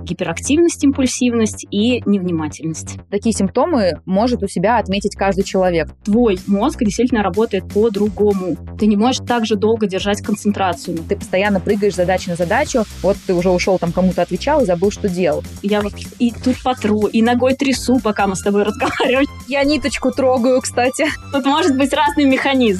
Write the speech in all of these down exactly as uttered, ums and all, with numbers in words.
гиперактивность, импульсивность и невнимательность. Такие симптомы может у себя отметить каждый человек. Твой мозг действительно работает по-другому. Ты не можешь так же долго держать концентрацию. Ты постоянно прыгаешь с задачи на задачу. Вот ты уже ушел, там кому-то отвечал и забыл, что делал. Я вот и тут потру, и ногой трясу, пока мы с тобой разговариваем. Я ниточку трогаю, кстати. Тут может быть разный механизм.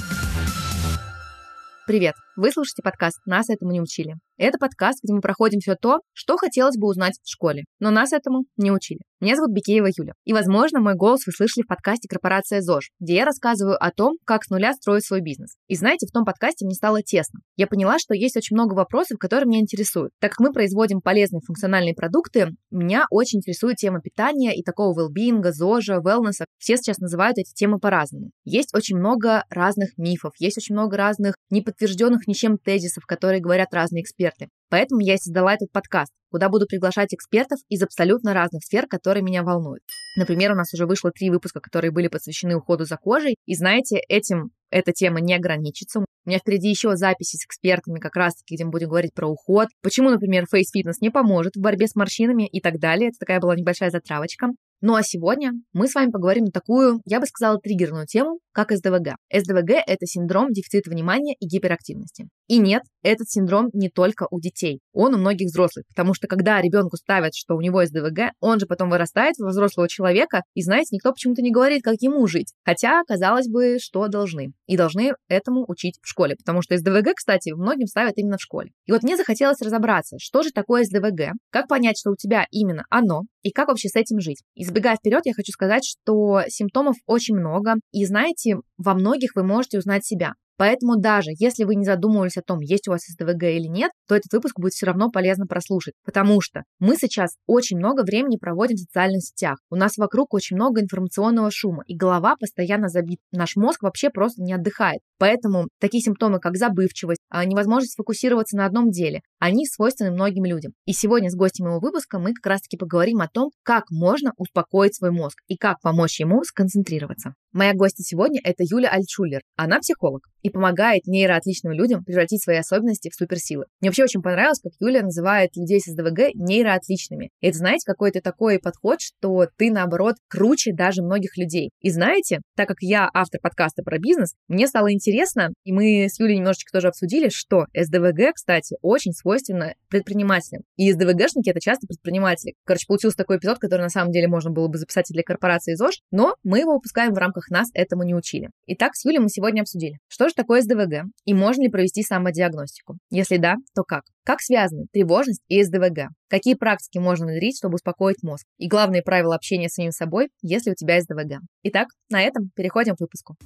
Привет! Вы слушаете подкаст «Нас этому не учили». Это подкаст, где мы проходим все то, что хотелось бы узнать в школе, но нас этому не учили. Меня зовут Бикеева Юля. И, возможно, мой голос вы слышали в подкасте «Корпорация ЗОЖ», где я рассказываю о том, как с нуля строить свой бизнес. И знаете, в том подкасте мне стало тесно. Я поняла, что есть очень много вопросов, которые меня интересуют. Так как мы производим полезные функциональные продукты, меня очень интересует тема питания и такого велбинга, ЗОЖа, велнеса. Все сейчас называют эти темы по-разному. Есть очень много разных мифов, есть очень много разных неподтвержденных ничем тезисов, которые говорят разные эксперты. Поэтому я и создала этот подкаст, куда буду приглашать экспертов из абсолютно разных сфер, которые меня волнуют. Например, у нас уже вышло три выпуска, которые были посвящены уходу за кожей. И знаете, этим эта тема не ограничится. У меня впереди еще записи с экспертами, как раз-таки, где мы будем говорить про уход. Почему, например, фейс-фитнес не поможет в борьбе с морщинами и так далее. Это такая была небольшая затравочка. Ну а сегодня мы с вами поговорим на такую, я бы сказала, триггерную тему, как эс дэ вэ гэ. эс дэ вэ гэ – это синдром дефицита внимания и гиперактивности. И нет, этот синдром не только у детей, он у многих взрослых, потому что когда ребенку ставят, что у него эс дэ вэ гэ, он же потом вырастает во взрослого человека, и, знаете, никто почему-то не говорит, как ему жить. Хотя, казалось бы, что должны. И должны этому учить в школе, потому что эс дэ вэ гэ, кстати, многим ставят именно в школе. И вот мне захотелось разобраться, что же такое эс дэ вэ гэ, как понять, что у тебя именно оно, и как вообще с этим жить. Избегая вперед, я хочу сказать, что симптомов очень много, и знаете, во многих вы можете узнать себя. Поэтому даже если вы не задумывались о том, есть у вас эс дэ вэ гэ или нет, то этот выпуск будет все равно полезно прослушать, потому что мы сейчас очень много времени проводим в социальных сетях. У нас вокруг очень много информационного шума, и голова постоянно забита. Наш мозг вообще просто не отдыхает. Поэтому такие симптомы, как забывчивость, невозможность сфокусироваться на одном деле, они свойственны многим людям. И сегодня с гостем моего выпуска мы как раз-таки поговорим о том, как можно успокоить свой мозг и как помочь ему сконцентрироваться. Моя гостья сегодня – это Юля Альтшулер. Она психолог и помогает нейроотличным людям превратить свои особенности в суперсилы. Мне вообще очень понравилось, как Юля называет людей с эс дэ вэ гэ нейроотличными. И это, знаете, какой-то такой подход, что ты, наоборот, круче даже многих людей. И знаете, так как я автор подкаста про бизнес, мне стало интересно, и мы с Юлей немножечко тоже обсудили, что эс дэ вэ гэ, кстати, очень свойственно предпринимателям. И эс дэ вэ гэшники – это часто предприниматели. Короче, получился такой эпизод, который на самом деле можно было бы записать и для корпорации ЗОЖ, но мы его выпускаем в рамках «Нас этому не учили». Итак, с Юлей мы сегодня обсудили, что же такое эс дэ вэ гэ и можно ли провести самодиагностику. Если да, то как? Как связаны тревожность и эс дэ вэ гэ? Какие практики можно внедрить, чтобы успокоить мозг? И главные правила общения с самим собой, если у тебя эс дэ вэ гэ. Итак, на этом переходим к выпуску.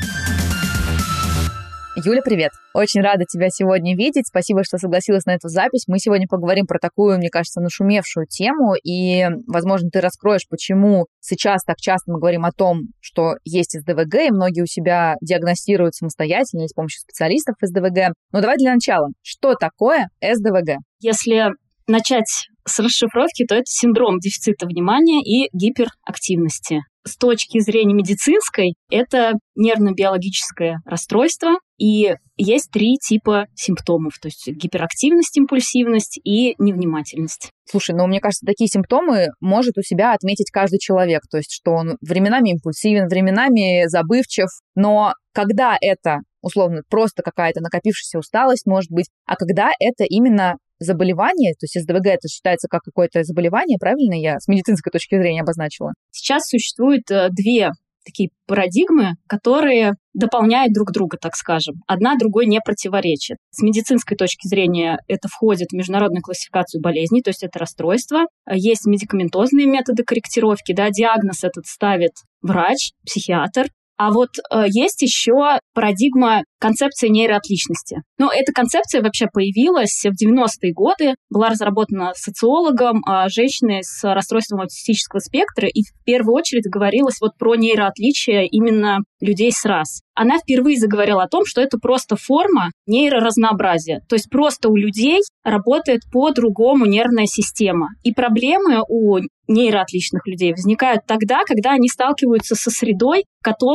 Юля, привет! Очень рада тебя сегодня видеть. Спасибо, что согласилась на эту запись. Мы сегодня поговорим про такую, мне кажется, нашумевшую тему. И, возможно, ты раскроешь, почему сейчас так часто мы говорим о том, что есть эс дэ вэ гэ, и многие у себя диагностируют самостоятельно или с помощью специалистов эс дэ вэ гэ. Но давай для начала. Что такое эс дэ вэ гэ? Если начать с расшифровки, то это синдром дефицита внимания и гиперактивности. С точки зрения медицинской, это нервно-биологическое расстройство, и есть три типа симптомов, то есть гиперактивность, импульсивность и невнимательность. Слушай, ну, мне кажется, такие симптомы может у себя отметить каждый человек, то есть что он временами импульсивен, временами забывчив, но когда это, условно, просто какая-то накопившаяся усталость, может быть, а когда это именно заболевание, то есть эс дэ вэ гэ это считается как какое-то заболевание, правильно я с медицинской точки зрения обозначила? Сейчас существует две такие парадигмы, которые дополняют друг друга, так скажем. Одна другой не противоречит. С медицинской точки зрения это входит в международную классификацию болезней, то есть это расстройство. Есть медикаментозные методы корректировки, да, диагноз этот ставит врач, психиатр. А вот э, есть еще парадигма концепции нейроотличности. Но эта концепция вообще появилась в девяностые годы, была разработана социологом, э, женщиной с расстройством аутистического спектра, и в первую очередь говорилось вот про нейроотличие именно людей с рас. Она впервые заговорила о том, что это просто форма нейроразнообразия. То есть просто у людей работает по-другому нервная система. И проблемы у нейроотличных людей возникают тогда, когда они сталкиваются со средой, которая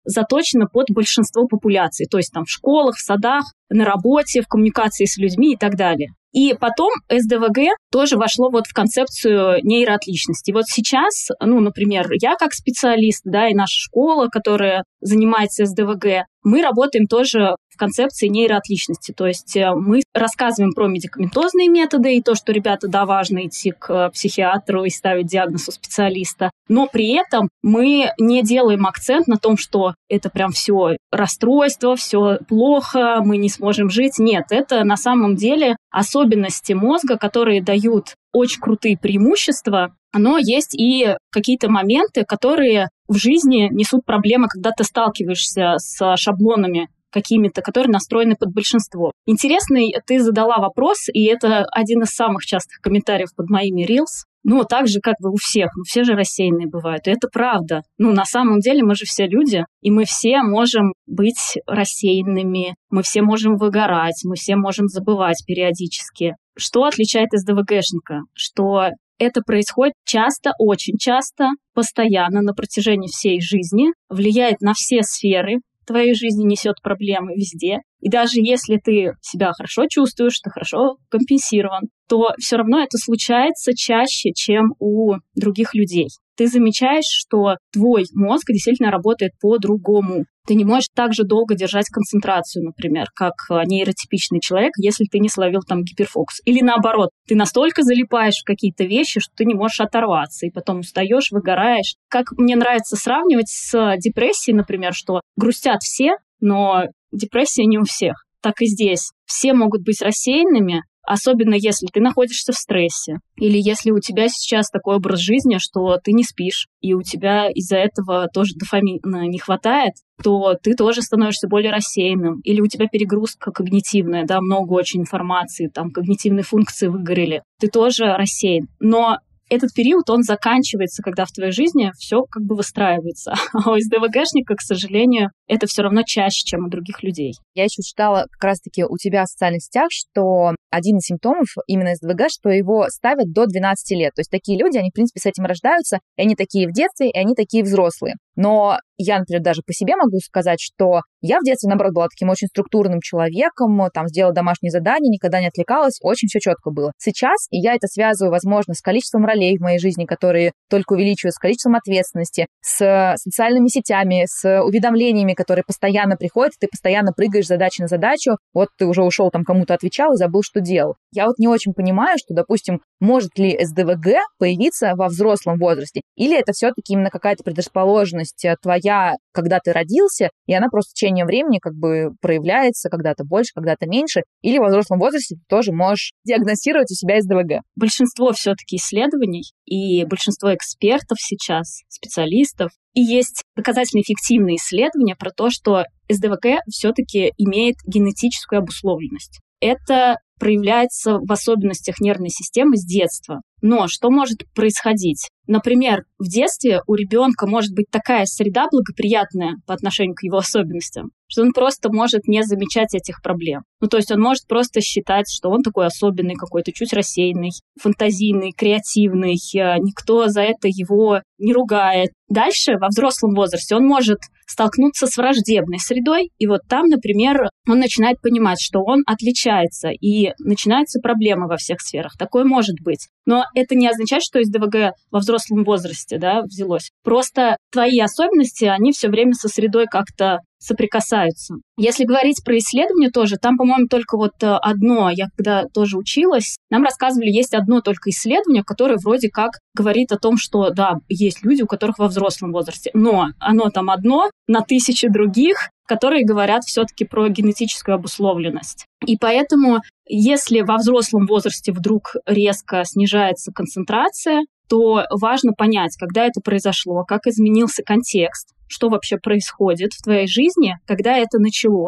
заточена под большинство популяции, то есть там в школах, в садах, на работе, в коммуникации с людьми и так далее. И потом эс дэ вэ гэ тоже вошло вот в концепцию нейроотличности. Вот сейчас, ну, например, я как специалист, да, и наша школа, которая занимается эс дэ вэ гэ, мы работаем тоже в концепции нейроотличности. То есть мы рассказываем про медикаментозные методы и то, что, ребята, да, важно идти к психиатру и ставить диагноз у специалиста. Но при этом мы не делаем акцент на том, что это прям все расстройство, все плохо, мы не сможем жить. Нет, это на самом деле особенности мозга, которые дают очень крутые преимущества, но есть и какие-то моменты, которые в жизни несут проблемы, когда ты сталкиваешься с шаблонами какими-то, которые настроены под большинство. Интересный ты задала вопрос, и это один из самых частых комментариев под моими рилс. Ну, так же, как бы у всех. Ну, все же рассеянные бывают. И это правда. Ну, на самом деле мы же все люди, и мы все можем быть рассеянными, мы все можем выгорать, мы все можем забывать периодически. Что отличает эс дэ вэ гэшника? Что это происходит часто, очень часто, постоянно, на протяжении всей жизни, влияет на все сферы твоей жизни, несет проблемы везде. И даже если ты себя хорошо чувствуешь, ты хорошо компенсирован, то все равно это случается чаще, чем у других людей. Ты замечаешь, что твой мозг действительно работает по-другому. Ты не можешь так же долго держать концентрацию, например, как нейротипичный человек, если ты не словил там гиперфокус. Или наоборот, ты настолько залипаешь в какие-то вещи, что ты не можешь оторваться, и потом устаешь, выгораешь. Как мне нравится сравнивать с депрессией, например, что грустят все, но депрессия не у всех. Так и здесь. Все могут быть рассеянными, особенно если ты находишься в стрессе, или если у тебя сейчас такой образ жизни, что ты не спишь, и у тебя из-за этого тоже дофамина не хватает, то ты тоже становишься более рассеянным. Или у тебя перегрузка когнитивная, да, много очень информации, там когнитивные функции выгорели. Ты тоже рассеян. Но этот период, он заканчивается, когда в твоей жизни все как бы выстраивается. А у эс дэ вэ гэшника, к сожалению, это все равно чаще, чем у других людей. Я еще читала как раз-таки у тебя в социальных сетях, что один из симптомов именно эс дэ вэ гэ, что его ставят до двенадцати лет. То есть такие люди, они, в принципе, с этим рождаются, и они такие в детстве, и они такие взрослые. Но я, например, даже по себе могу сказать, что я в детстве, наоборот, была таким очень структурным человеком, там, сделала домашние задания, никогда не отвлекалась, очень все четко было. Сейчас я это связываю, возможно, с количеством ролей в моей жизни, которые только увеличиваются, с количеством ответственности, с социальными сетями, с уведомлениями, которые постоянно приходят, ты постоянно прыгаешь с задачи на задачу, вот ты уже ушел там кому-то отвечал и забыл, что делал. Я вот не очень понимаю, что, допустим, может ли эс дэ вэ гэ появиться во взрослом возрасте, или это все-таки именно какая-то предрасположенность твоя, когда ты родился, и она просто в течение времени как бы проявляется когда-то больше, когда-то меньше, или во взрослом возрасте ты тоже можешь диагностировать у себя эс дэ вэ гэ. Большинство все-таки исследований и большинство экспертов сейчас, специалистов, и есть доказательно эффективные исследования про то, что эс дэ вэ гэ все-таки имеет генетическую обусловленность. Это проявляется в особенностях нервной системы с детства. Но что может происходить? Например, в детстве у ребенка может быть такая среда благоприятная по отношению к его особенностям, что он просто может не замечать этих проблем. Ну, то есть он может просто считать, что он такой особенный какой-то, чуть рассеянный, фантазийный, креативный, никто за это его не ругает. Дальше, во взрослом возрасте, он может столкнуться с враждебной средой, и вот там, например, он начинает понимать, что он отличается, и начинаются проблемы во всех сферах. Такое может быть. Но это не означает, что эс дэ вэ гэ во взрослом возрасте, да, взялось. Просто твои особенности, они все время со средой как-то соприкасаются. Если говорить про исследования тоже, там, по-моему, только вот одно, я когда тоже училась, нам рассказывали, есть одно только исследование, которое вроде как говорит о том, что, да, есть люди, у которых во взрослом возрасте, но оно там одно на тысячи других, которые говорят все-таки про генетическую обусловленность. И поэтому, если во взрослом возрасте вдруг резко снижается концентрация, то важно понять, когда это произошло, как изменился контекст, что вообще происходит в твоей жизни, когда это началось,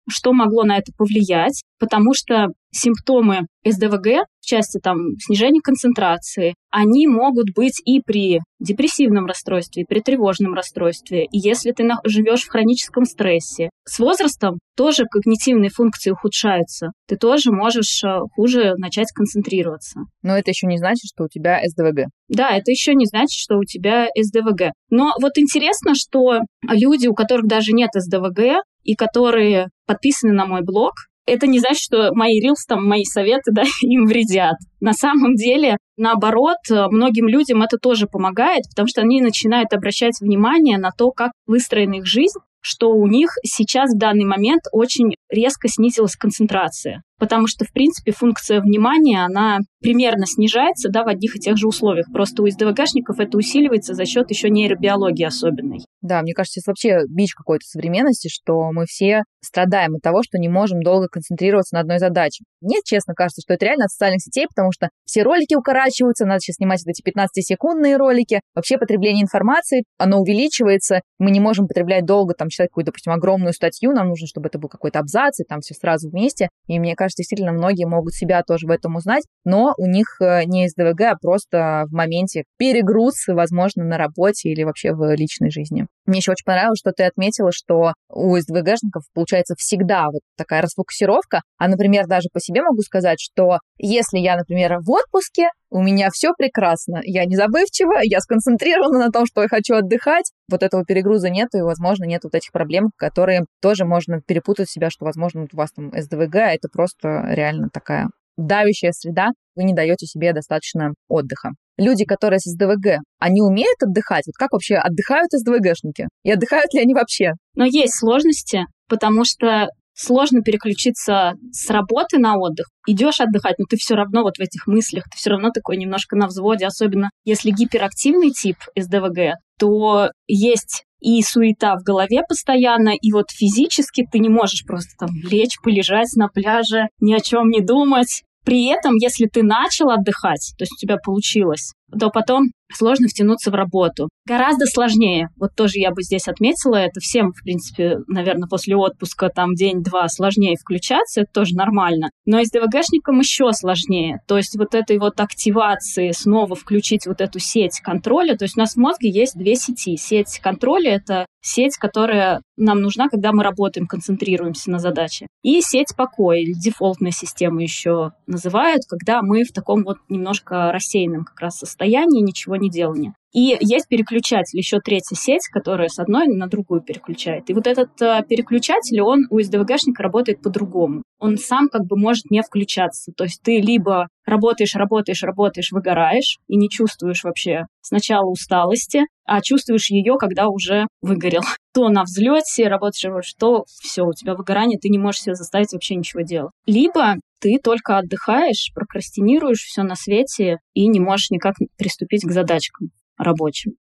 что могло на это повлиять, потому что симптомы эс дэ вэ гэ в части там, снижения концентрации, они могут быть и при депрессивном расстройстве, и при тревожном расстройстве, и если ты живешь в хроническом стрессе. С возрастом тоже когнитивные функции ухудшаются. Ты тоже можешь хуже начать концентрироваться. Но это еще не значит, что у тебя эс дэ вэ гэ. Да, это еще не значит, что у тебя эс дэ вэ гэ. Но вот интересно, что люди, у которых даже нет эс дэ вэ гэ, и которые подписаны на мой блог, это не значит, что мои рилс, там, мои советы, да, им вредят. На самом деле, наоборот, многим людям это тоже помогает, потому что они начинают обращать внимание на то, как выстроена их жизнь, что у них сейчас в данный момент очень резко снизилась концентрация. Потому что, в принципе, функция внимания, она примерно снижается, да, в одних и тех же условиях. Просто у эс дэ вэ гэшников это усиливается за счет еще нейробиологии особенной. Да, мне кажется, это вообще бич какой-то современности, что мы все страдаем от того, что не можем долго концентрироваться на одной задаче. Мне, честно, кажется, что это реально от социальных сетей, потому что все ролики укорачиваются, надо сейчас снимать вот эти пятнадцатисекундные ролики. Вообще потребление информации, оно увеличивается. Мы не можем потреблять долго, там, читать какую-то, допустим, огромную статью. Нам нужно, чтобы это был какой-то абзац, и там все сразу вместе. И мне кажется, действительно, многие могут себя тоже в этом узнать, но у них не эс дэ вэ гэ, а просто в моменте перегруз, возможно, на работе или вообще в личной жизни. Мне еще очень понравилось, что ты отметила, что у эс дэ вэ гэшников получается всегда вот такая расфокусировка. А, например, даже по себе могу сказать, что если я, например, в отпуске, у меня все прекрасно, я не забывчива, я сконцентрирована на том, что я хочу отдыхать, вот этого перегруза нет, и, возможно, нет вот этих проблем, которые тоже можно перепутать себя, что, возможно, у вас там эс дэ вэ гэ, а это просто реально такая давящая среда, вы не даете себе достаточно отдыха. Люди, которые с эс дэ вэ гэ, они умеют отдыхать? Вот как вообще отдыхают эс дэ вэ гэшники? И отдыхают ли они вообще? Но есть сложности, потому что сложно переключиться с работы на отдых. Идешь отдыхать, но ты все равно вот в этих мыслях, ты все равно такой немножко на взводе, особенно если гиперактивный тип эс дэ вэ гэ, то есть и суета в голове постоянно, и вот физически ты не можешь просто там лечь, полежать на пляже, ни о чем не думать. При этом, если ты начал отдыхать, то есть у тебя получилось, то потом сложно втянуться в работу. Гораздо сложнее. Вот тоже я бы здесь отметила, это всем, в принципе, наверное, после отпуска там день-два сложнее включаться, это тоже нормально. Но эс дэ вэ гэшникам еще сложнее. То есть вот этой вот активации снова включить вот эту сеть контроля. То есть у нас в мозге есть две сети. Сеть контроля — это сеть, которая нам нужна, когда мы работаем, концентрируемся на задаче. И сеть покоя, или дефолтная система еще называют, когда мы в таком вот немножко рассеянном как раз состоянии, ничего не делания. И есть переключатель, еще третья сеть, которая с одной на другую переключает. И вот этот э, переключатель, он у эс дэ вэ гэшника работает по-другому. Он сам как бы может не включаться. То есть ты либо работаешь, работаешь, работаешь, выгораешь и не чувствуешь вообще сначала усталости, а чувствуешь ее, когда уже выгорел. То на взлете работаешь, работаешь, то все, у тебя выгорание, ты не можешь себя заставить вообще ничего делать. Либо ты только отдыхаешь, прокрастинируешь все на свете и не можешь никак приступить к задачкам рабочим.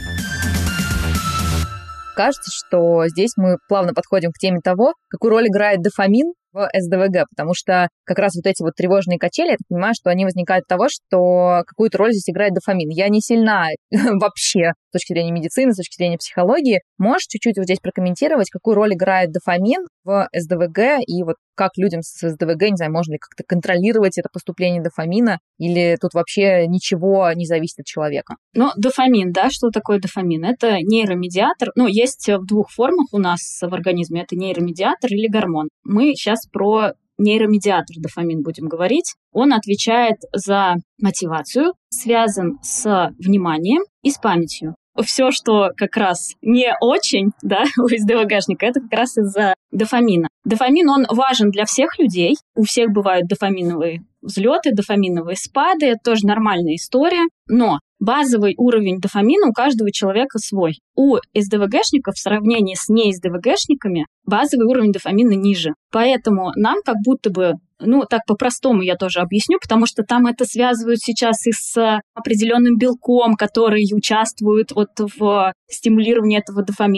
Кажется, что здесь мы плавно подходим к теме того, какую роль играет дофамин в эс дэ вэ гэ, потому что как раз вот эти вот тревожные качели, я так понимаю, что они возникают от того, что какую-то роль здесь играет дофамин. Я не сильна вообще с точки зрения медицины, с точки зрения психологии. Можешь чуть-чуть вот здесь прокомментировать, какую роль играет дофамин в эс дэ вэ гэ, и вот как людям с эс дэ вэ гэ, не знаю, можно ли как-то контролировать это поступление дофамина, или тут вообще ничего не зависит от человека? Ну, дофамин, да, что такое дофамин? Это нейромедиатор, ну, есть в двух формах у нас в организме, это нейромедиатор или гормон. Мы сейчас про нейромедиатор дофамин будем говорить. Он отвечает за мотивацию, связан с вниманием и с памятью. Все, что как раз не очень, да, у эс дэ вэ гэшника, это как раз из-за дофамина. Дофамин, он важен для всех людей. У всех бывают дофаминовые взлеты, дофаминовые спады. Это тоже нормальная история. Но базовый уровень дофамина у каждого человека свой. У эс дэ вэ гэшников в сравнении с не эс дэ вэ гэшниками базовый уровень дофамина ниже. Поэтому нам как будто бы, ну, так по-простому я тоже объясню, потому что там это связывают сейчас и с определенным белком, который участвует вот в стимулировании этого дофамина,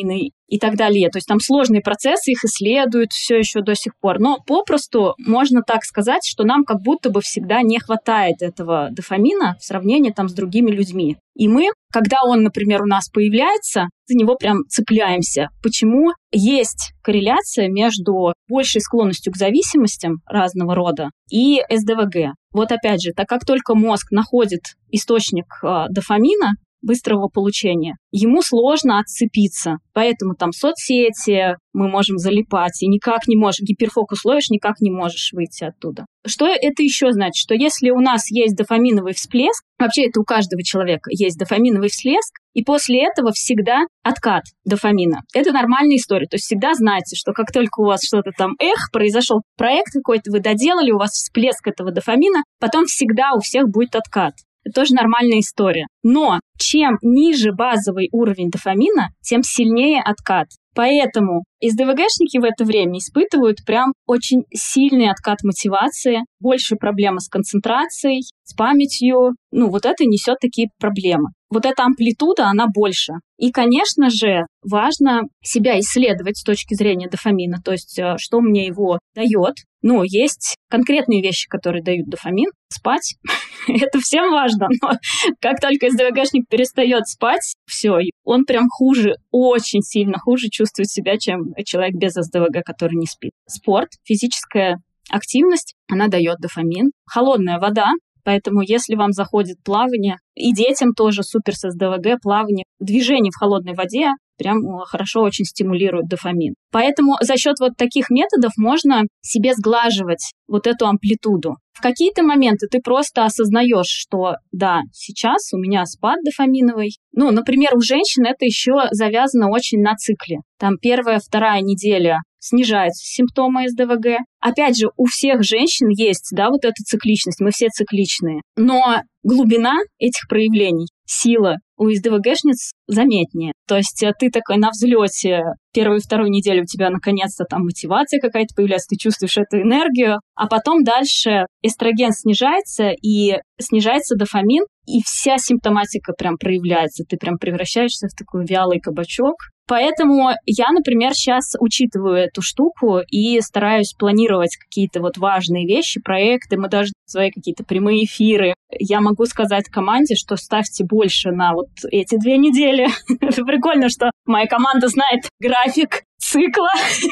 и так далее. То есть там сложные процессы, их исследуют все еще до сих пор. Но попросту можно так сказать, что нам как будто бы всегда не хватает этого дофамина в сравнении там с другими людьми. И мы, когда он, например, у нас появляется, за него прям цепляемся. Почему? Есть корреляция между большей склонностью к зависимостям разного рода и эс дэ вэ гэ. Вот опять же, так как только мозг находит источник э, дофамина, быстрого получения, ему сложно отцепиться. Поэтому там соцсети мы можем залипать, и никак не можешь, гиперфокус ловишь, никак не можешь выйти оттуда. Что это еще значит? Что если у нас есть дофаминовый всплеск, вообще это у каждого человека есть дофаминовый всплеск, и после этого всегда откат дофамина. Это нормальная история. То есть всегда знайте, что как только у вас что-то там, эх, произошел проект какой-то, вы доделали, у вас всплеск этого дофамина, потом всегда у всех будет откат. Это тоже нормальная история. Но чем ниже базовый уровень дофамина, тем сильнее откат. Поэтому эс дэ вэ гэшники в это время испытывают прям очень сильный откат мотивации, больше проблемы с концентрацией, с памятью. Ну, вот это несет такие проблемы. Вот эта амплитуда, она больше. И, конечно же, важно себя исследовать с точки зрения дофамина, то есть что мне его дает. Ну, есть конкретные вещи, которые дают дофамин. Спать. Это всем важно, но как только эс дэ вэ гэшник перестает спать, все, он прям хуже, очень сильно хуже чувствует себя, чем человек без эс дэ вэ гэ, который не спит. Спорт, физическая активность, она дает дофамин. Холодная вода. Поэтому если вам заходит плавание, и детям тоже супер с эс дэ вэ гэ, плавание, движение в холодной воде прям хорошо очень стимулирует дофамин. Поэтому за счет вот таких методов можно себе сглаживать вот эту амплитуду. В какие-то моменты ты просто осознаешь, что да, сейчас у меня спад дофаминовый. Ну, например, у женщин это еще завязано очень на цикле. Там первая, вторая неделя снижаются симптомы эс дэ вэ гэ. Опять же, у всех женщин есть, да, вот эта цикличность, мы все цикличные. Но глубина этих проявлений, сила у эс дэ вэ гэшниц заметнее. То есть ты такой на взлете, первую и вторую неделю у тебя наконец-то там мотивация какая-то появляется, ты чувствуешь эту энергию, а потом дальше эстроген снижается, и снижается дофамин, и вся симптоматика прям проявляется. Ты прям превращаешься в такой вялый кабачок. Поэтому я, например, сейчас учитываю эту штуку и стараюсь планировать какие-то вот важные вещи, проекты, мы даже свои какие-то прямые эфиры. Я могу сказать команде, что ставьте больше на вот эти две недели. Это прикольно, что моя команда знает график цикла.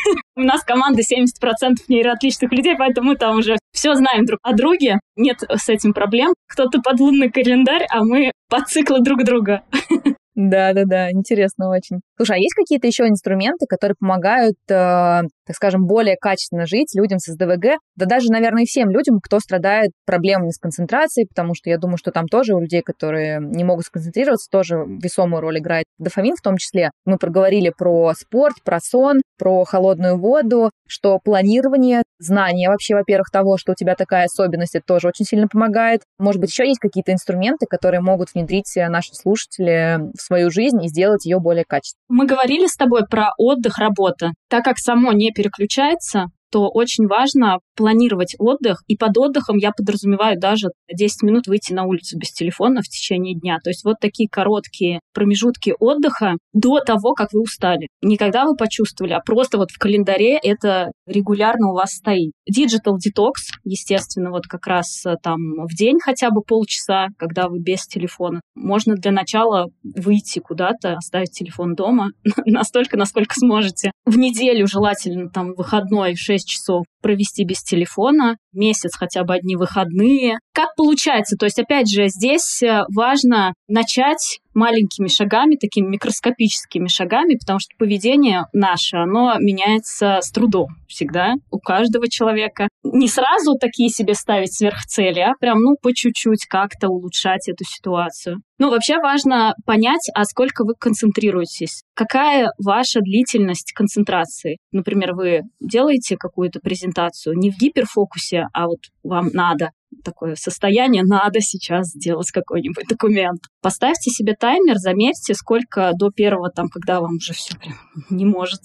У нас команда семьдесят процентов нейроотличных людей, поэтому мы там уже все знаем друг о друге. Нет с этим проблем. Кто-то под лунный календарь, а мы под циклы друг друга. Да-да-да, интересно очень. Слушай, а есть какие-то еще инструменты, которые помогают, э, так скажем, более качественно жить людям с эс дэ вэ гэ? Да даже, наверное, и всем людям, кто страдает проблемами с концентрацией, потому что я думаю, что там тоже у людей, которые не могут сконцентрироваться, тоже весомую роль играет дофамин в том числе. Мы проговорили про спорт, про сон, про холодную воду, что планирование, знание вообще, во-первых, того, что у тебя такая особенность, это тоже очень сильно помогает. Может быть, еще есть какие-то инструменты, которые могут внедрить наши слушатели в свою жизнь и сделать ее более качественной. Мы говорили с тобой про отдых, работа. Так как само не переключается, то очень важно планировать отдых. И под отдыхом я подразумеваю даже десять минут выйти на улицу без телефона в течение дня. То есть вот такие короткие промежутки отдыха до того, как вы устали. Не когда вы почувствовали, а просто вот в календаре это регулярно у вас стоит. Digital detox, естественно, вот как раз там в день хотя бы полчаса, когда вы без телефона. Можно для начала выйти куда-то, оставить телефон дома настолько, насколько сможете. В неделю желательно там выходной шесть часов провести без телефона, месяц хотя бы одни выходные. Как получается? То есть, опять же, здесь важно начать маленькими шагами, такими микроскопическими шагами, потому что поведение наше, оно меняется с трудом всегда у каждого человека. Не сразу такие себе ставить сверхцели, а прям, ну, по чуть-чуть как-то улучшать эту ситуацию. Ну, вообще важно понять, а сколько вы концентрируетесь. Какая ваша длительность концентрации? Например, вы делаете какую-то презентацию не в гиперфокусе, а вот вам надо. Такое состояние, надо сейчас сделать какой-нибудь документ. Поставьте себе таймер, замерьте, сколько до первого, там, когда вам уже все прям не может,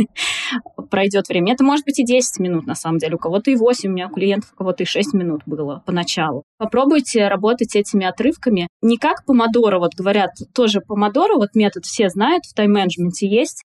пройдет время. Это может быть и десять минут, на самом деле. У кого-то и восемь, у меня у клиентов у кого-то и шесть минут было поначалу. Попробуйте работать этими отрывками. Не как помодоро, вот говорят, тоже помодоро, вот метод все знают, в тайм-менеджменте есть.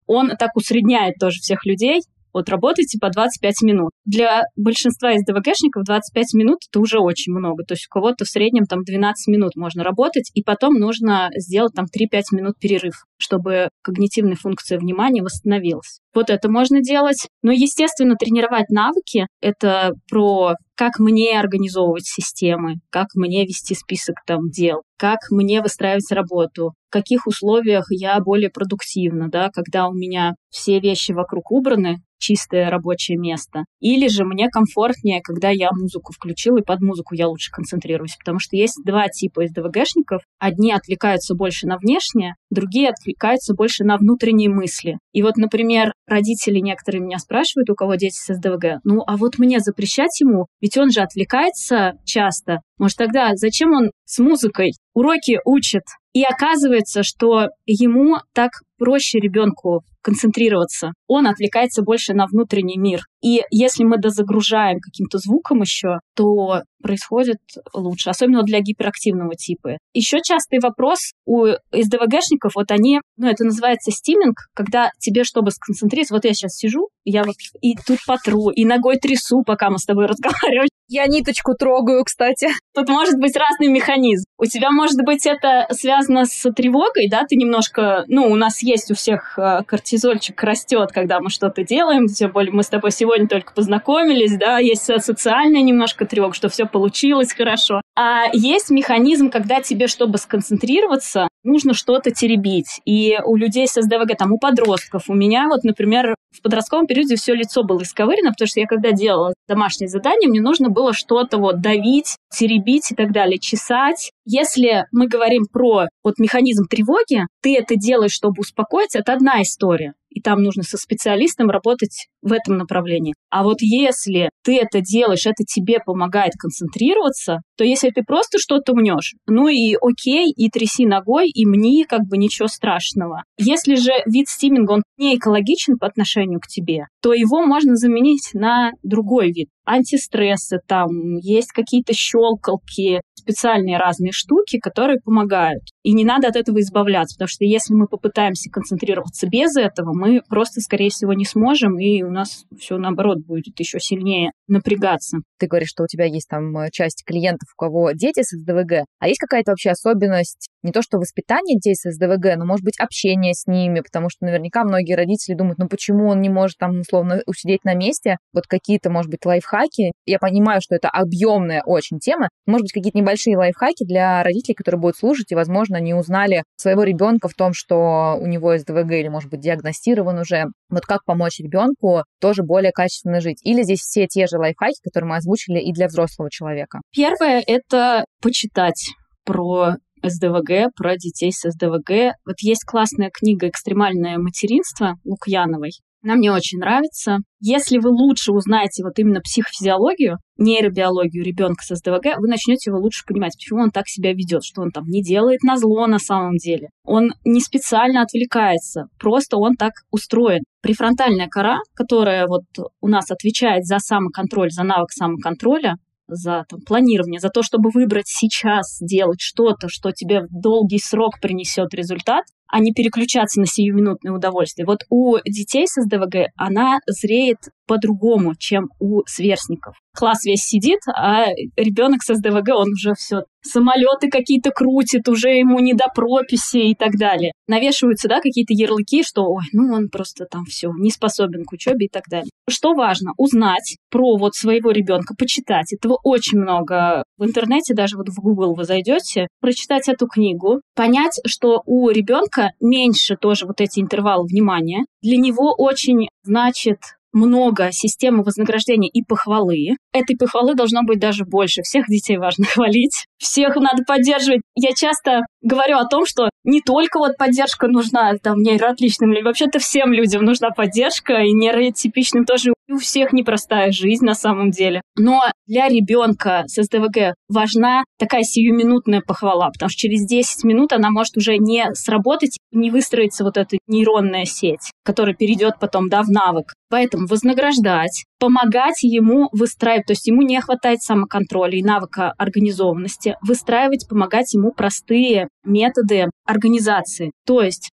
Он так усредняет тоже всех людей. Вот работайте по двадцать пять минут. Для большинства эс дэ вэ гэшников двадцать пять минут — это уже очень много. То есть у кого-то в среднем там двенадцать минут можно работать, и потом нужно сделать там три-пять минут перерыв, чтобы когнитивная функция внимания восстановилась. Вот это можно делать. Но, естественно, тренировать навыки — это про как мне организовывать системы, как мне вести список там дел, как мне выстраивать работу, в каких условиях я более продуктивна, да, когда у меня все вещи вокруг убраны, чистое рабочее место. Или же мне комфортнее, когда я музыку включила, и под музыку я лучше концентрируюсь. Потому что есть два типа эс дэ вэ гэшников. Одни отвлекаются больше на внешнее, другие отвлекаются больше на внутренние мысли. И вот, например, родители некоторые меня спрашивают, у кого дети с эс дэ вэ гэ, ну а вот мне запрещать ему, ведь он же отвлекается часто. Может, тогда зачем он с музыкой уроки учит? И оказывается, что ему так проще ребенку концентрироваться. Он отвлекается больше на внутренний мир. И если мы дозагружаем каким-то звуком еще, то происходит лучше, особенно для гиперактивного типа. Еще частый вопрос у эс дэ вэ гэшников, вот они, ну, это называется стиминг, когда тебе, чтобы сконцентрироваться, вот я сейчас сижу, я вот и тут потру, и ногой трясу, пока мы с тобой разговариваем. Я ниточку трогаю, кстати. Тут может быть разный механизм. У тебя, может быть, это связано с тревогой, да, ты немножко, ну, у нас есть у всех кортизольчик растет, когда мы что-то делаем, тем более мы с тобой сегодня только познакомились, да, есть социальная немножко тревога, что все получилось хорошо. А есть механизм, когда тебе, чтобы сконцентрироваться, нужно что-то теребить. И у людей с эс дэ вэ гэ, там, у подростков, у меня вот, например, в подростковом периоде все лицо было исковырено, потому что я когда делала домашнее задание, мне нужно было что-то вот давить, теребить и так далее, чесать. Если мы говорим про вот механизм тревоги, ты это делаешь, чтобы успокоиться, это одна история. И там нужно со специалистом работать в этом направлении. А вот если ты это делаешь, это тебе помогает концентрироваться, то если ты просто что-то мнешь, ну и окей, и тряси ногой, и мни, как бы ничего страшного. Если же вид стиминга, он не экологичен по отношению к тебе, то его можно заменить на другой вид. Антистрессы там, есть какие-то щелкалки, специальные разные штуки, которые помогают. И не надо от этого избавляться, потому что если мы попытаемся концентрироваться без этого, мы просто, скорее всего, не сможем, и у нас все наоборот будет еще сильнее напрягаться. Ты говоришь, что у тебя есть там часть клиентов, у кого дети с эс дэ вэ гэ, а есть какая-то вообще особенность, не то что воспитание детей с эс дэ вэ гэ, но, может быть, общение с ними, потому что наверняка многие родители думают, ну почему он не может там условно усидеть на месте, вот какие-то, может быть, лайфхаки. Я понимаю, что это объемная очень тема, может быть, какие-то небольшие лайфхаки для родителей, которые будут слушать и, возможно, не узнали своего ребенка в том, что у него эс дэ вэ гэ или, может быть, диагностирован уже. Вот как помочь ребенку тоже более качественно жить? Или здесь все те же лайфхаки, которые мы озвучили и для взрослого человека? Первое — это почитать про эс дэ вэ гэ, про детей с эс дэ вэ гэ. Вот есть классная книга «Экстремальное материнство» Лукьяновой. Она мне очень нравится. Если вы лучше узнаете вот именно психофизиологию, нейробиологию ребенка с эс дэ вэ гэ, вы начнете его лучше понимать, почему он так себя ведет, что он там не делает назло на самом деле. Он не специально отвлекается, просто он так устроен. Префронтальная кора, которая вот у нас отвечает за самоконтроль, за навык самоконтроля, за там, планирование, за то, чтобы выбрать сейчас, делать что-то, что тебе в долгий срок принесет результат, а не переключаться на сиюминутное удовольствие. Вот у детей с эс дэ вэ гэ она зреет по-другому, чем у сверстников. Класс весь сидит, а ребенок с эс дэ вэ гэ, он уже все самолеты какие-то крутит, уже ему не до прописи и так далее. Навешиваются, да, какие-то ярлыки, что, ой, ну он просто там все, не способен к учебе и так далее. Что важно? Узнать про вот своего ребенка, почитать. Этого очень много в интернете, даже вот в Google вы зайдете, прочитать эту книгу, понять, что у ребенка меньше тоже вот эти интервалы внимания. Для него очень значит много системы вознаграждения и похвалы. Этой похвалы должно быть даже больше. Всех детей важно хвалить, всех надо поддерживать. Я часто говорю о том, что не только вот поддержка нужна там нейроотличным, вообще-то всем людям нужна поддержка, и нейротипичным тоже. У всех непростая жизнь на самом деле. Но для ребенка с эс дэ вэ гэ важна такая сиюминутная похвала, потому что через десять минут она может уже не сработать, не выстроится вот эта нейронная сеть, которая перейдет потом, да, в навык. Поэтому вознаграждать, помогать ему выстраивать, то есть ему не хватает самоконтроля и навыка организованности, выстраивать, помогать ему простые методы организации. То есть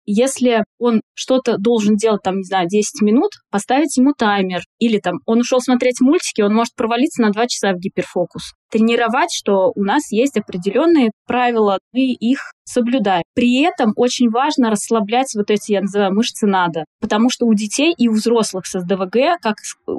Если он что-то должен делать, там, не знаю, десять минут, поставить ему таймер. Или там он ушел смотреть мультики, он может провалиться на два часа в гиперфокус. Тренировать, что у нас есть определенные правила, мы их соблюдаем. При этом очень важно расслаблять вот эти, я называю, мышцы надо. Потому что у детей и у взрослых с СДВГ, как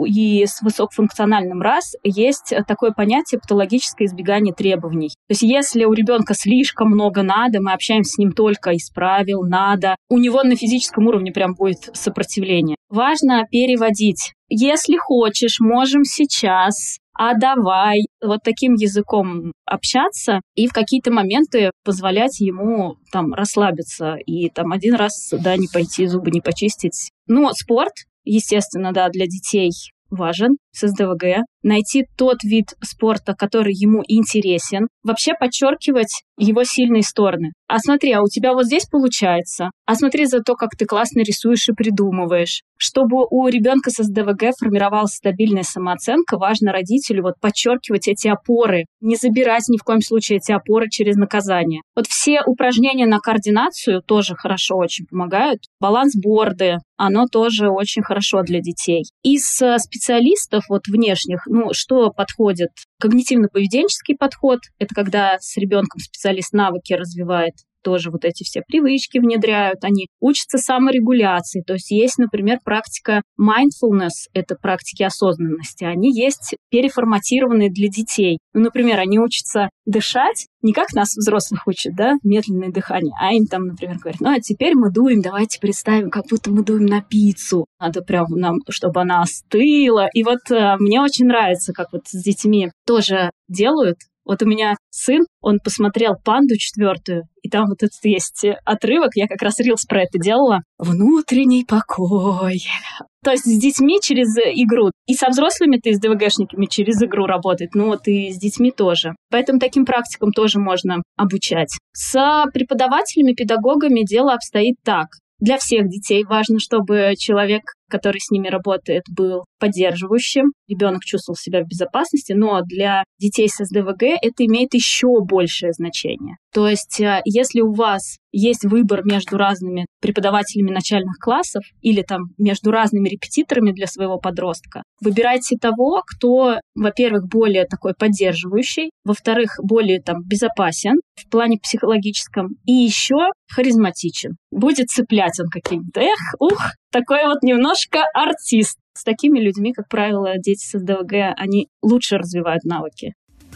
и с высокофункциональным РАС, есть такое понятие патологическое избегание требований. То есть если у ребенка слишком много надо, мы общаемся с ним только из правил, надо, у него на физическом уровне прям будет сопротивление. Важно переводить. Если хочешь, можем сейчас, а давай, вот таким языком общаться и в какие-то моменты позволять ему там расслабиться и там один раз, да, не пойти, зубы не почистить. Ну, спорт, естественно, да, для детей важен с СДВГ. Найти тот вид спорта, который ему интересен. Вообще подчеркивать его сильные стороны. А смотри, а у тебя вот здесь получается. А смотри за то, как ты классно рисуешь и придумываешь. Чтобы у ребенка с СДВГ формировалась стабильная самооценка, важно родителю вот подчеркивать эти опоры. Не забирать ни в коем случае эти опоры через наказание. Вот все упражнения на координацию тоже хорошо очень помогают. Балансборды, оно тоже очень хорошо для детей. Из специалистов вот внешних, ну, что подходит? Когнитивно-поведенческий подход — это когда с ребенком специалист навыки развивает, тоже вот эти все привычки внедряют, они учатся саморегуляции. То есть есть, например, практика mindfulness, это практики осознанности, они есть переформатированные для детей. Ну, например, они учатся дышать не как нас, взрослых, учат, да, медленное дыхание, а им там, например, говорят, ну, а теперь мы дуем, давайте представим, как будто мы дуем на пиццу. Надо прям нам, чтобы она остыла. И вот э, мне очень нравится, как вот с детьми тоже делают. Вот у меня сын, он посмотрел «Панду» четвертую, и там вот этот есть отрывок, я как раз рилс про это делала. «Внутренний покой». То есть с детьми через игру. И со взрослыми-то, и с ДВГшниками через игру работает, ну вот и с детьми тоже. Поэтому таким практикам тоже можно обучать. С преподавателями, педагогами дело обстоит так. Для всех детей важно, чтобы человек, который с ними работает, был поддерживающим, ребенок чувствовал себя в безопасности, но для детей с СДВГ это имеет еще большее значение. То есть, если у вас есть выбор между разными преподавателями начальных классов или там между разными репетиторами для своего подростка, выбирайте того, кто, во-первых, более такой поддерживающий, во-вторых, более там безопасен в плане психологическом и еще харизматичен. Будет цеплять он каким-то. Эх, ух, такой вот немножко артист. С такими людьми, как правило, дети с СДВГ, они лучше развивают навыки.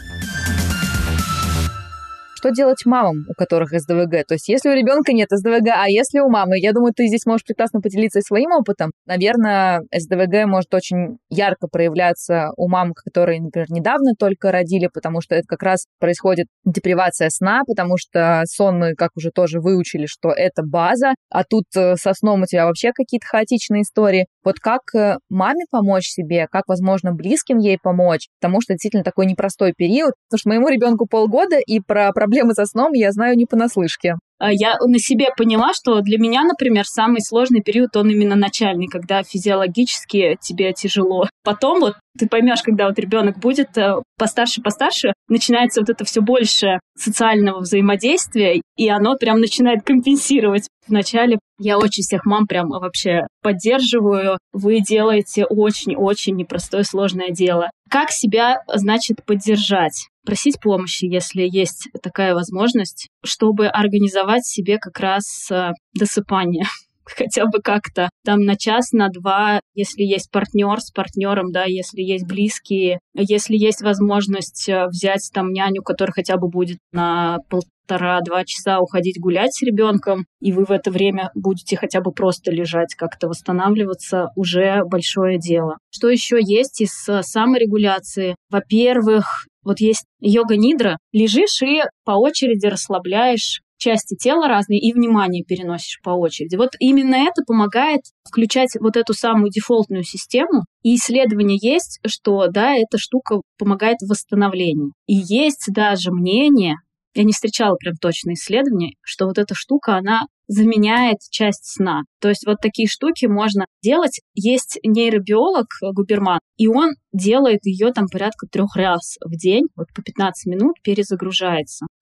Что делать мамам, у которых СДВГ? То есть если у ребенка нет СДВГ, а если у мамы? Я думаю, ты здесь можешь прекрасно поделиться своим опытом. Наверное, СДВГ может очень ярко проявляться у мам, которые, например, недавно только родили, потому что это как раз происходит депривация сна, потому что сон мы, как уже тоже выучили, что это база, а тут со сном у тебя вообще какие-то хаотичные истории. Вот как маме помочь себе, как, возможно, близким ей помочь, потому что действительно такой непростой период, потому что моему ребенку полгода, и про проблемы со сном я знаю не понаслышке. Я на себе поняла, что для меня, например, самый сложный период, он именно начальный, когда физиологически тебе тяжело. Потом вот ты поймешь, когда вот ребенок будет постарше-постарше, начинается вот это все больше социального взаимодействия, и оно прям начинает компенсировать. Вначале я очень всех мам прям вообще поддерживаю. Вы делаете очень-очень непростое, сложное дело. Как себя, значит, поддержать? Просить помощи, если есть такая возможность, чтобы организовать себе как раз досыпание. Хотя бы как-то там на час, на два, если есть партнер с партнером, да, если есть близкие, если есть возможность взять там няню, которая хотя бы будет на полтора-два часа уходить гулять с ребенком, и вы в это время будете хотя бы просто лежать, как-то восстанавливаться, уже большое дело. Что еще есть из саморегуляции? Во-первых, вот есть йога-нидра, лежишь и по очереди расслабляешь части тела разные и внимание переносишь по очереди. Вот именно это помогает включать вот эту самую дефолтную систему. И исследование есть, что, да, эта штука помогает в восстановлении. И есть даже мнение, я не встречала прям точное исследование, что вот эта штука, она заменяет часть сна. То есть вот такие штуки можно делать. Есть нейробиолог Губерман, и он делает ее там порядка трех раз в день, вот по пятнадцать минут перезагружается.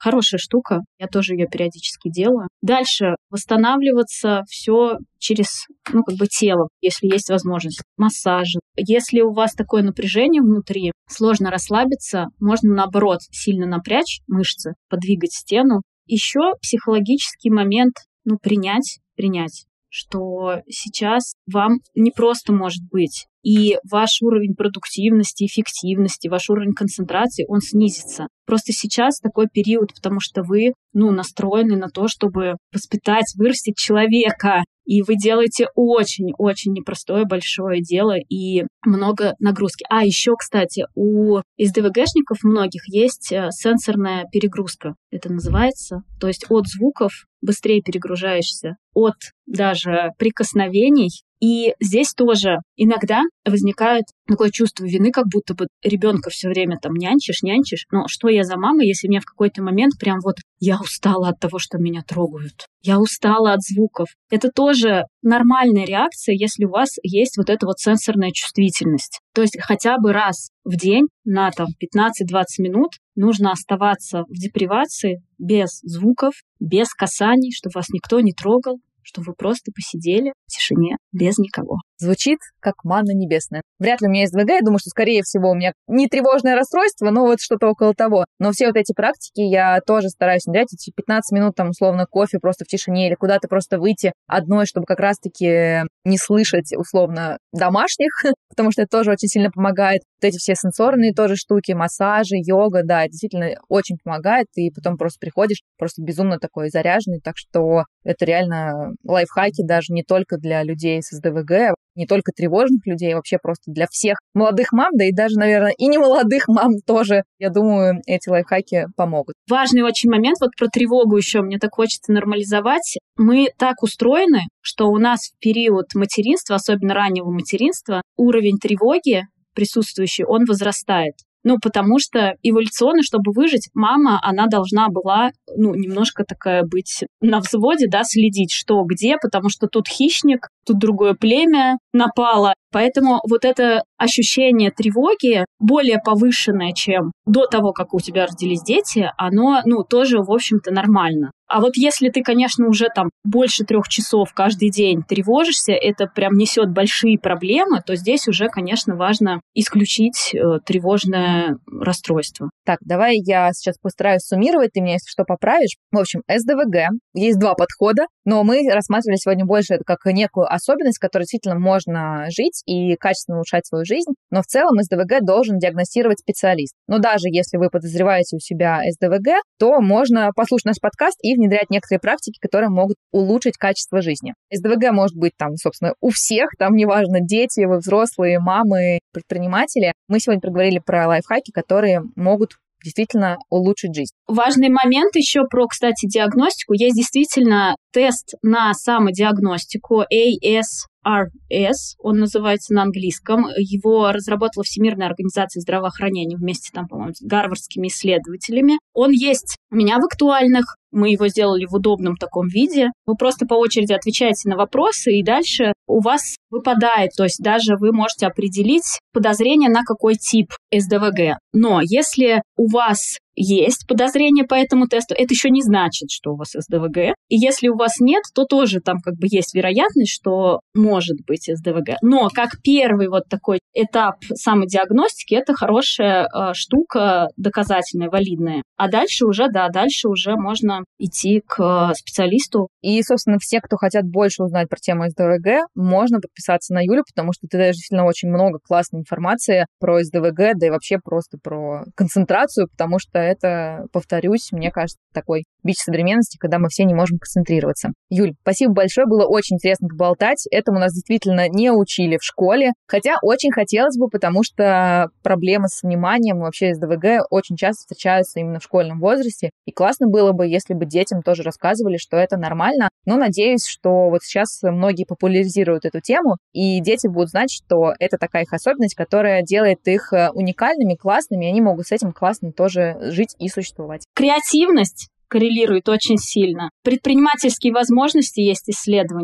Хорошая штука, я тоже ее периодически делаю. Дальше восстанавливаться все через, ну, как бы тело, если есть возможность. Массажи. Если у вас такое напряжение внутри, сложно расслабиться, можно, наоборот, сильно напрячь мышцы, подвигать стену. Еще психологический момент, ну, принять, принять, что сейчас вам не просто может быть, и ваш уровень продуктивности, эффективности, ваш уровень концентрации, он снизится. Просто сейчас такой период, потому что вы, ну, настроены на то, чтобы воспитать, вырастить человека, и вы делаете очень-очень непростое большое дело и много нагрузки. А еще, кстати, у СДВГшников многих есть сенсорная перегрузка, это называется. То есть от звуков быстрее перегружаешься, от даже прикосновений. И здесь тоже иногда возникает такое чувство вины, как будто бы ребенка все время там нянчишь, нянчишь. Но что я за мама, если мне в какой-то момент прям вот я устала от того, что меня трогают, я устала от звуков. Это тоже нормальная реакция, если у вас есть вот эта вот сенсорная чувствительность. То есть хотя бы раз в день на там пятнадцать-двадцать минут нужно оставаться в депривации без звуков, без касаний, чтобы вас никто не трогал, чтобы вы просто посидели в тишине без никого. Звучит как манна небесная. Вряд ли у меня есть СДВГ, я думаю, что, скорее всего, у меня не тревожное расстройство, но вот что-то около того. Но все вот эти практики я тоже стараюсь внедрять. Эти пятнадцать минут, там, условно, кофе просто в тишине или куда-то просто выйти одной, чтобы как раз-таки не слышать, условно, домашних, потому что это тоже очень сильно помогает. Вот эти все сенсорные тоже штуки, массажи, йога, да, это действительно очень помогает. И потом просто приходишь, просто безумно такой заряженный. Так что это реально лайфхаки даже не только для людей с СДВГ, не только тревожных людей, а вообще просто для всех молодых мам, да и даже, наверное, и не молодых мам тоже, я думаю, эти лайфхаки помогут. Важный очень момент, вот про тревогу еще мне так хочется нормализовать. Мы так устроены, что у нас в период материнства, особенно раннего материнства, уровень тревоги присутствующий, он возрастает. Ну, потому что эволюционно, чтобы выжить, мама, она должна была, ну, немножко такая быть на взводе, да, следить, что, где, потому что тут хищник, тут другое племя напало. Поэтому вот это ощущение тревоги более повышенное, чем до того, как у тебя родились дети, оно, ну, тоже, в общем-то, нормально. А вот если ты, конечно, уже там больше трех часов каждый день тревожишься, это прям несет большие проблемы, то здесь уже, конечно, важно исключить э, тревожное расстройство. Так, давай я сейчас постараюсь суммировать, ты меня, если что, поправишь. В общем, СДВГ, есть два подхода, но мы рассматривали сегодня больше это как некую особенность, которой действительно можно жить и качественно улучшать свою жизнь, но в целом СДВГ должен диагностировать специалист. Но даже если вы подозреваете у себя СДВГ, то можно послушать наш подкаст и внедрять некоторые практики, которые могут улучшить качество жизни. СДВГ может быть там, собственно, у всех, там неважно, дети, вы взрослые, мамы, предприниматели. Мы сегодня проговорили про лайфхаки, которые могут действительно улучшить жизнь. Важный момент еще про, кстати, диагностику. Есть действительно тест на самодиагностику эй эс ар эс, он называется на английском. Его разработала Всемирная организация здравоохранения вместе, там, по-моему, с гарвардскими исследователями. Он есть у меня в актуальных. Мы его сделали в удобном таком виде. Вы просто по очереди отвечаете на вопросы, и дальше у вас выпадает, то есть даже вы можете определить подозрение на какой тип СДВГ. Но если у вас есть подозрение по этому тесту, это еще не значит, что у вас СДВГ. И если у вас нет, то тоже там как бы есть вероятность, что может быть СДВГ. Но как первый вот такой этап самодиагностики, это хорошая э, штука, доказательная, валидная. А дальше уже, да, дальше уже можно идти к специалисту. И, собственно, все, кто хотят больше узнать про тему СДВГ, можно подписаться на Юлю, потому что ты даешь действительно очень много классной информации про СДВГ, да и вообще просто про концентрацию, потому что это, повторюсь, мне кажется, такой бич современности, когда мы все не можем концентрироваться. Юль, спасибо большое, было очень интересно поболтать. Этому нас действительно не учили в школе, хотя очень хотелось бы, потому что проблемы с вниманием, вообще СДВГ очень часто встречаются именно в школьном возрасте, и классно было бы, если бы детям тоже рассказывали, что это нормально, но надеюсь, что вот сейчас многие популяризируют эту тему, и дети будут знать, что это такая их особенность, которая делает их уникальными, классными, и они могут с этим классно тоже жить и существовать. Креативность коррелирует очень сильно. Предпринимательские возможности есть исследования.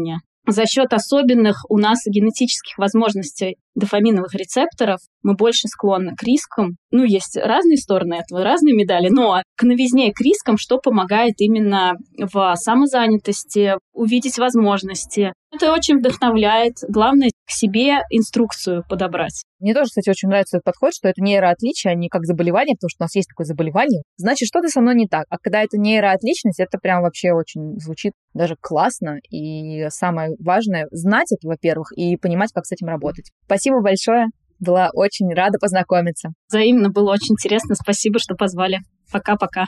За счет особенных у нас генетических возможностей дофаминовых рецепторов мы больше склонны к рискам. Ну, есть разные стороны этого, разные медали, но к новизне и к рискам, что помогает именно в самозанятости, увидеть возможности. Это очень вдохновляет. Главное, к себе инструкцию подобрать. Мне тоже, кстати, очень нравится этот подход, что это нейроотличие, а не как заболевание, потому что у нас есть такое заболевание. Значит, что-то со мной не так. А когда это нейроотличность, это прям вообще очень звучит даже классно. И самое важное — знать это, во-первых, и понимать, как с этим работать. Спасибо большое. Была очень рада познакомиться. Взаимно, было очень интересно. Спасибо, что позвали. Пока-пока.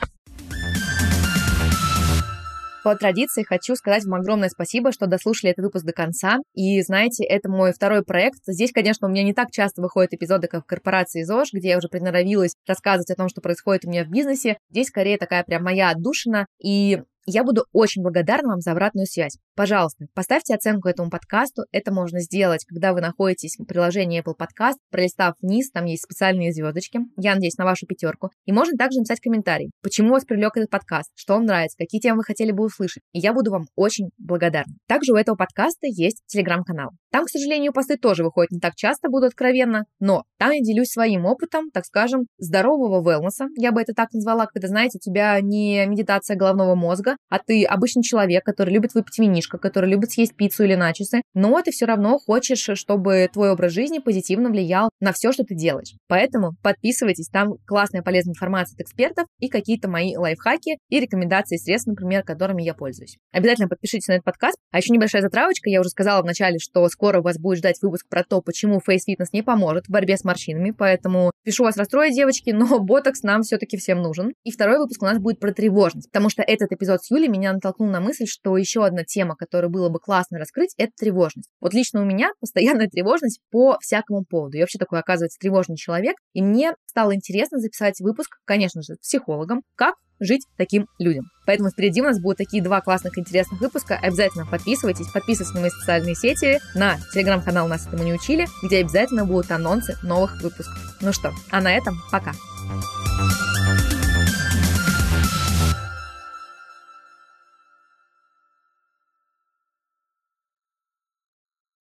По традиции хочу сказать вам огромное спасибо, что дослушали этот выпуск до конца. И знаете, это мой второй проект. Здесь, конечно, у меня не так часто выходят эпизоды, как в корпорации ЗОЖ, где я уже приноровилась рассказывать о том, что происходит у меня в бизнесе. Здесь скорее такая прям моя отдушина. И я буду очень благодарна вам за обратную связь. Пожалуйста, поставьте оценку этому подкасту. Это можно сделать, когда вы находитесь в приложении Apple Podcast, пролистав вниз, там есть специальные звездочки. Я надеюсь на вашу пятерку. И можно также написать комментарий, почему вас привлек этот подкаст, что вам нравится, какие темы вы хотели бы услышать. И я буду вам очень благодарна. Также у этого подкаста есть телеграм-канал. Там, к сожалению, посты тоже выходят не так часто, буду откровенна, но там я делюсь своим опытом, так скажем, здорового wellness, я бы это так назвала, когда, знаете, у тебя не медитация головного мозга, а ты обычный человек, который любит выпить винишко, который любит съесть пиццу или начосы, но ты все равно хочешь, чтобы твой образ жизни позитивно влиял на все, что ты делаешь. Поэтому подписывайтесь, там классная полезная информация от экспертов и какие-то мои лайфхаки и рекомендации средств, например, которыми я пользуюсь. Обязательно подпишитесь на этот подкаст. А еще небольшая затравочка, я уже сказала в начале, что скоро вас будет ждать выпуск про то, почему фейс-фитнес не поможет в борьбе с морщинами, поэтому пишу вас расстроить, девочки, но ботокс нам все-таки всем нужен. И второй выпуск у нас будет про тревожность, потому что этот эпизод с Юлей меня натолкнул на мысль, что еще одна тема, которую было бы классно раскрыть, это тревожность. Вот лично у меня постоянная тревожность по всякому поводу. Я вообще такой, оказывается, тревожный человек, и мне стало интересно записать выпуск, конечно же, с психологом, как жить таким людям. Поэтому впереди у нас будут такие два классных, интересных выпуска. Обязательно подписывайтесь, подписывайтесь на мои социальные сети, на телеграм-канал «Нас этому не учили», где обязательно будут анонсы новых выпусков. Ну что, а на этом пока.